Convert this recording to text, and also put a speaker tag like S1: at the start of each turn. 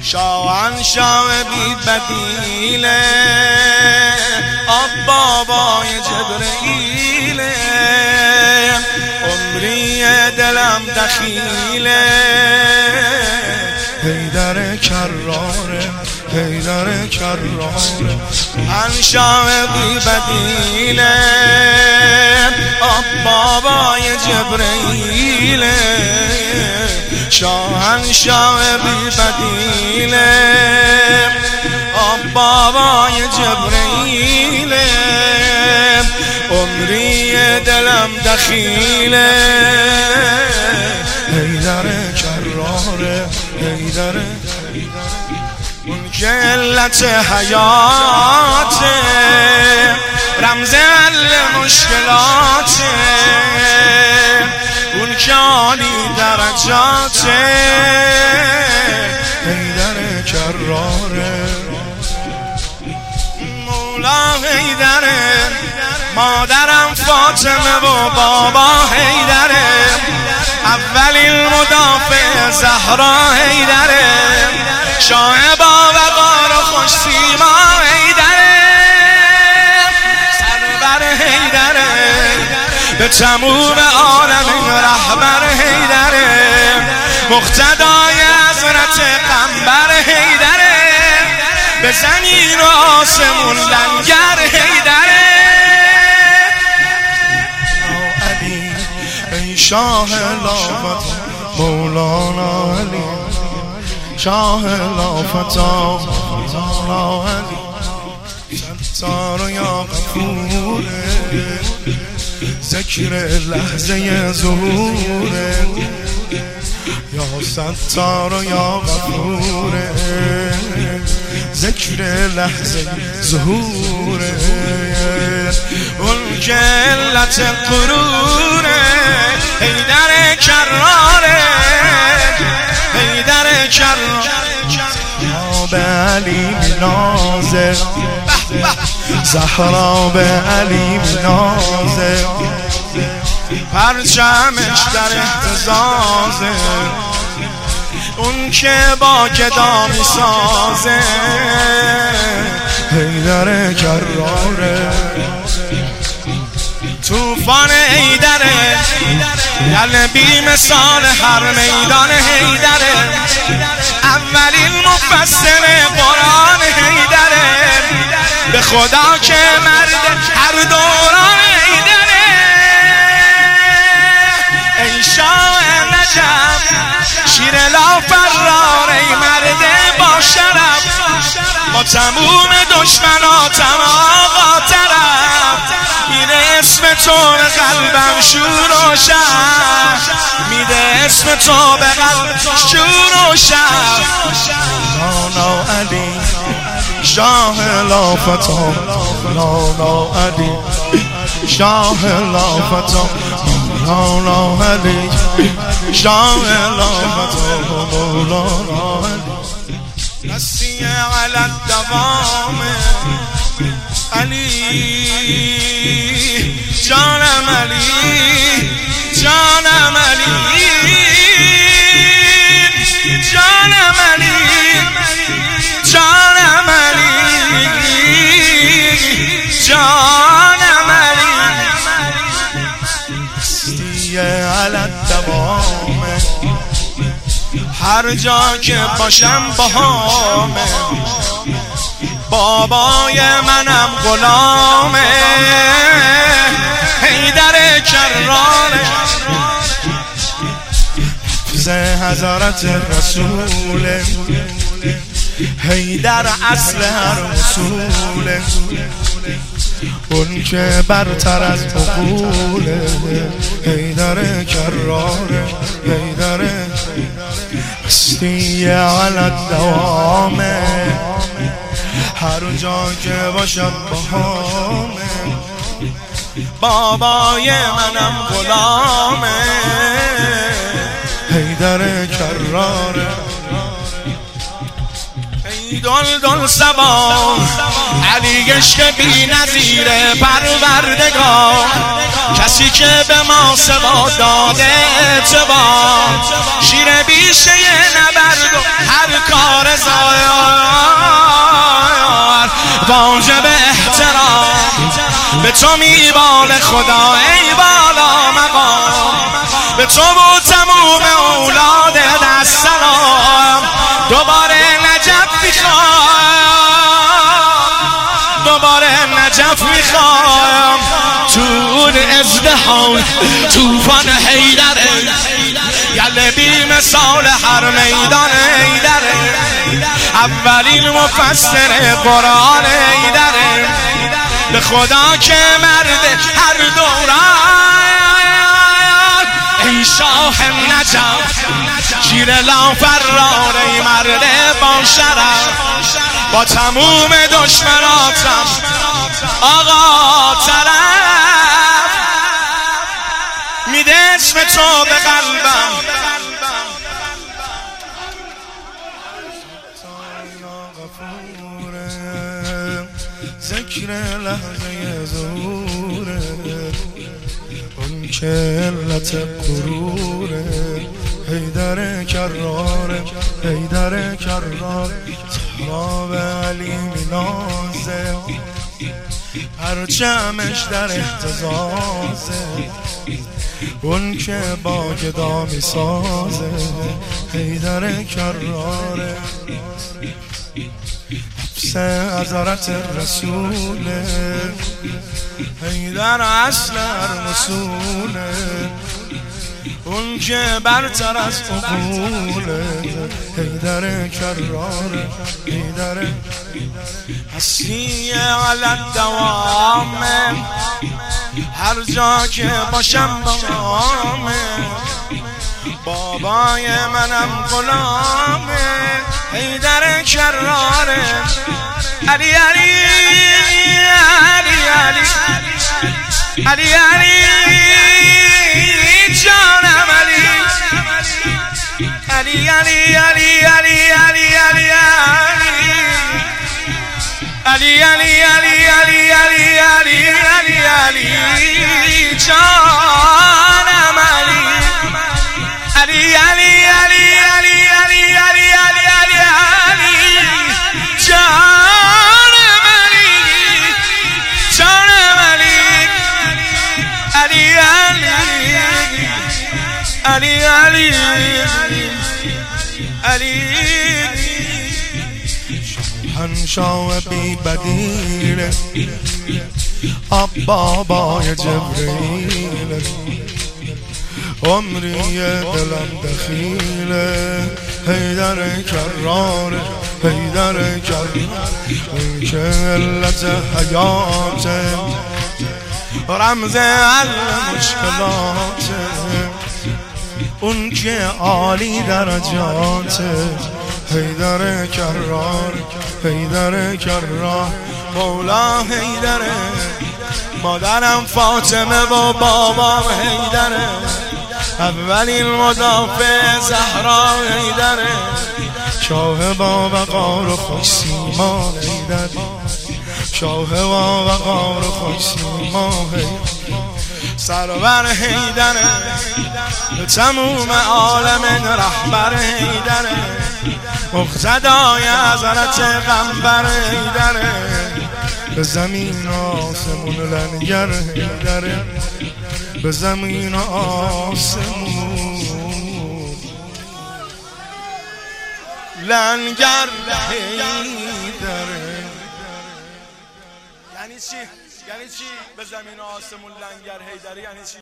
S1: شاهنشاه بی بدیله، آب بابای جبرئیله، عمری دلم دخیله،
S2: حیدر کراره، حیدر کراره،
S1: شاهنشاه بی بدیله، آب بابای جبرئیله، شاهنشاه بی بدیله، آب بابای جبرئیله، عمری دلم دخیله،
S2: حیدر کراره، حیدر
S1: اون که علت حیاته، رمز حل مشکلاته، اون که عالی درجاته،
S2: حیدر کراره،
S1: مولا حیدره، مادرم فاطمه و بابا حیدره، اولین مدافع زهرا حیدره، شاه با وقار و خوش سیما حیدره، سرور حیدره، به تموم عالم رهبر حیدره، مقتدای حضرت قنبر حیدره، به زمین و آسمون لنگر حیدره.
S2: ای شاه لافت مولانا علی، شاه لافت مولانا علی، ستار یا غفوره، ذکر لحظه ظهوره، یا ستار یا غفوره، ذکر لحظه ظهوره،
S1: اون که علت قروره، حیدر کراره، حیدر کراره،
S2: به علی نازه، زهرا به علی نازه،
S1: پرچمش در اهتزازه، اون که با گدا می سازه،
S2: حیدر کراره،
S1: توفان حیدره، یعنی بی مثال هر میدان حیدره، اولین مفسر قرآن حیدره، به خدا که مرد هر دوران حیدره، ای شاه نجف شیر لا فرار، ای مرد با شرف، با تموم دشمناتم آقا طرف، میده اسم تو به قلبم شور و شر، میده اسم تو به قلبم شور و شر،
S2: مولانا علی، شاه لافت مولانا علی، شاه لافت مولانا علی، شاه لافت مولانا علی،
S1: نسی علی الدوام علی، جانم علی، جانم علی، جانم علی، جانم علی، جانم علی،
S2: نسی علی الدوام،
S1: هر جا که باشم باهامه، بابای منم غلامه، حیدر کراره،
S2: حفظ حضرت رسول، حیدر اصل هر اصوله، اون که برتر از عقوله، حیدر کراره، حیدر هستی علی الدوامه، هر جا که باشم باهامه،
S1: بابای منم غلامه،
S2: حیدر کراره،
S1: ای دل دل سبا علی عشق بی نظیره پروردگار، کسی که به ما سوا داده اعتبار، شیر بیشه نبرد و هر کار زار، واجب احترام به تو میبال خدا ای بالا مقام، به تو و تموم اولاد السلام. دوباره نجف میخوام، دوباره نجف میخوام، تو ازدحام توفان حیدره، گله بی مثال هر میدان حیدره، اولین مفسر قرآن حیدره، به خدا که مرد هر دوران ای شاه نجف شیر لا فرار، ای مرد با شرف با تموم دشمناتم آقا طرف میده اسم تو به قلبم.
S2: ذکر لحظه زوره اون که علت قروره، حیدر کراره حیدر کرار، تراب علی مینازه، پرچمش در اهتزازه، اون که با گدا میسازه، حیدر کراره، حضرت رسوله، حیدر اصل رسوله، اون که برتر از عقوله، حیدر کراره حیدر
S1: هستی علی الدوام، هر جا که باشم بامه، بابای منم غلامه، حیدر کراره، علی علی علی علی علی علی جانم علی علی علی علی علی علی علی علی علی علی علی علی علی علی علی جانم علی علی علی علی علی علی علی علی علی علی جانم علی جانم علی علی علی علی علی
S2: شاهنشاه بی بدیل، بابای جبریل، عمری دلم دخیله، حیدر کراره حیدر کراره، اون که علت حیاته، رمز المشکلاته، اون که عالی درجاته، حیدر کرار حیدر کرار، مولا حیدره، مادرم فاطمه و بابام حیدره، اولین مدافع زهرا حیدره، شاه با وقار و خوش سیما حیدر، شاه با وقار و خوش سیما حیدر، سرور حیدره، به تموم عالم رهبر حیدره، مقتدای حضرت غنبر حیدره، به زمین آسمون لنگر حیدره، به زمین آسمون لنگر حیدره.
S1: یعنی چی؟ یعنی چی؟ به زمین آسمون لنگر حیدره یعنی چی؟